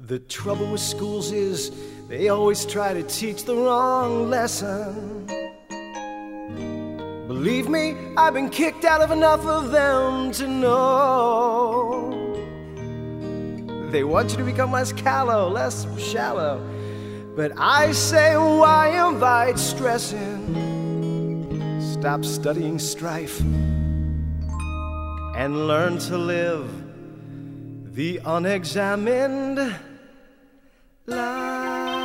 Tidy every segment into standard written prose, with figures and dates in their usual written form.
The trouble with schools is they always try to teach the wrong lesson. Believe me, I've been kicked out of enough of them to know. They want you to become less callow, less shallow. But I say, why invite stress in? Stop studying strife and learn to live the unexamined life.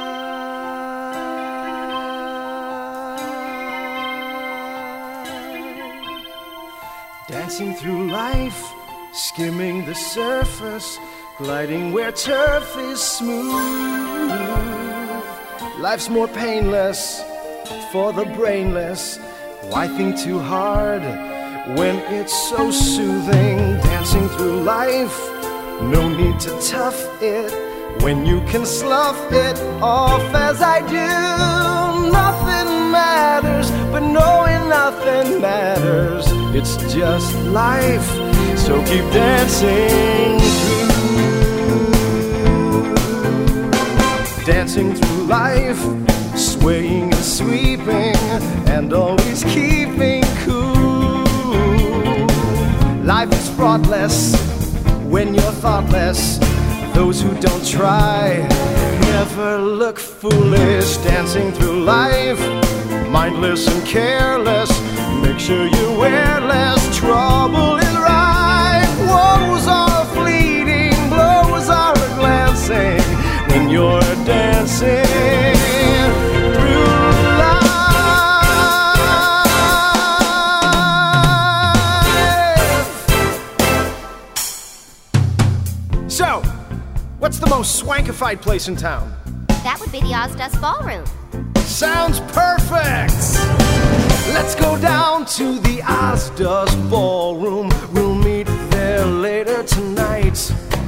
Dancing through life, skimming the surface, gliding where turf is smooth. Life's more painless for the brainless. Why think too hard when it's so soothing? Dancing through life, no need to tough it when you can slough it off as I do. Nothing matters, but knowing nothing matters. It's just life, so keep dancing through. Dancing through life, swaying and sweeping, and always keeping cool. Life is fraughtless when you're thoughtless. Those who don't try never look foolish. Dancing through life, mindless and careless. Make sure you wear less. Trouble is right. Woes are fleeting, blows are glancing when you're dancing through life. So, what's the most swankified place in town? That would be the Ozdust Ballroom. Sounds perfect! Let's go down to the Ozdust Ballroom. We'll meet there later tonight.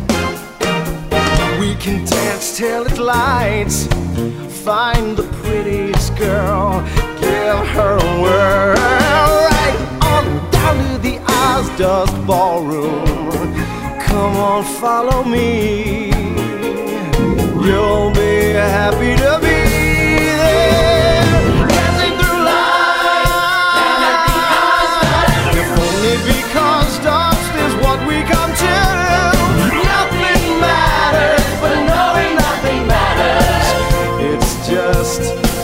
We can dance till it lights. Find the prettiest girl, give her a whirl. Right on down to the Ozdust Ballroom. Come on, follow me. You'll be happy to be there. Dancing through life, if only because dust is what we come to. Nothing matters, but knowing nothing matters. It's just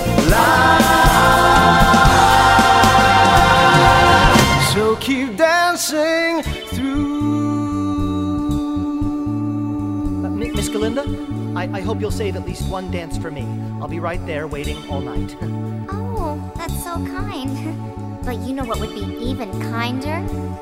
life. So keep dancing through. Miss Galinda, I hope you'll save at least one dance for me. I'll be right there waiting all night. Oh, that's so kind. But you know what would be even kinder?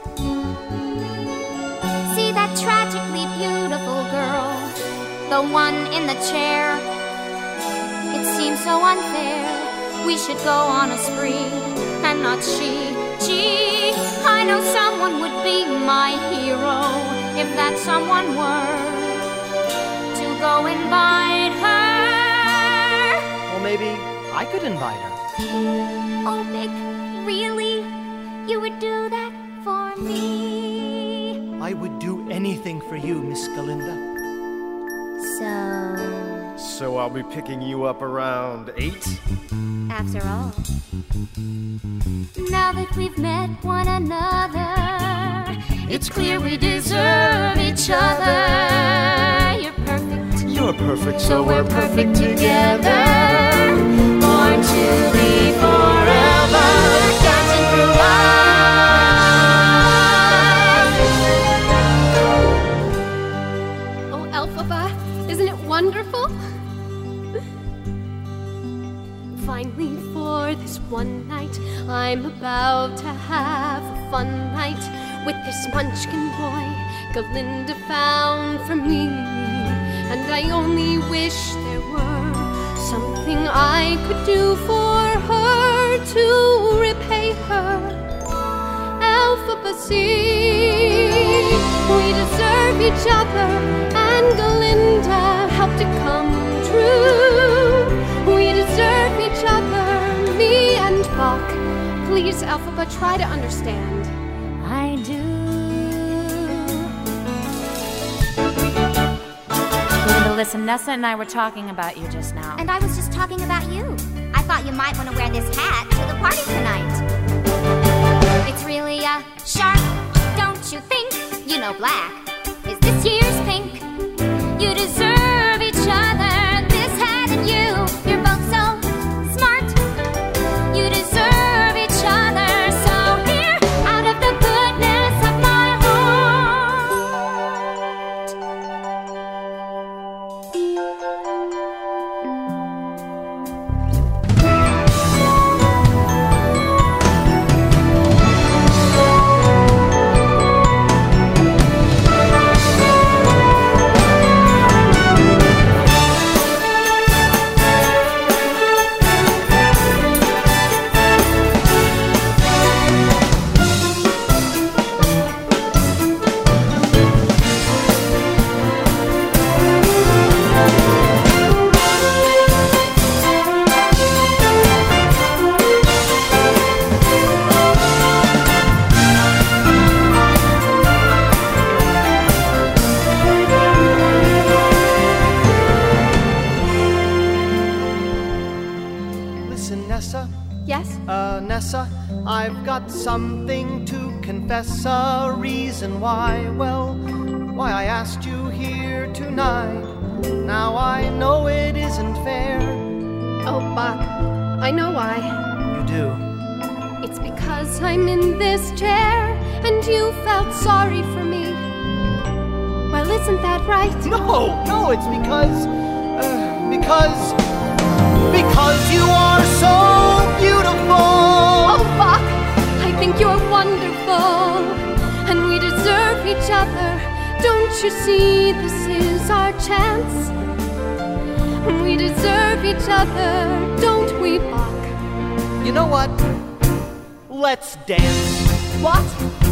See that tragically beautiful girl, the one in the chair. It seems so unfair. We should go on a spree, and not she. Gee, I know someone would be my hero if that someone were go invite her. Well, maybe I could invite her. Oh, Mick, really? You would do that for me? I would do anything for you, Miss Galinda. So I'll be picking you up around 8? After all. Now that we've met one another, it's clear we deserve each other. You're perfect. You're perfect, so we're perfect together. Born to be forever, dancing through life. Oh, Elphaba, isn't it wonderful? Finally, for this one night, I'm about to have a fun night with this munchkin boy Galinda found for me. And I only wish there were something I could do for her to repay her. Elphaba, see, we deserve each other, and Galinda helped it come true. We deserve each other, me and Bach. Please, Elphaba, try to understand. I do. So listen, Nessa and I were talking about you just now. And I was just talking about you. I thought you might want to wear this hat to the party tonight. It's really a shark, don't you think? You know black is this year's pink. You deserve each other, this hat and you. You're both so smart. You deserve each other. So here, out of the goodness of my Nessa? Yes? Nessa, I've got something to confess, a reason why, well, why I asked you here tonight. Now I know it isn't fair. Oh, Buck, I know why. You do? It's because I'm in this chair and you felt sorry for me. Well, isn't that right? No, it's because you are so beautiful. Oh, Buck, I think you're wonderful. And we deserve each other. Don't you see this is our chance? We deserve each other, don't we, Buck? You know what? Let's dance. What?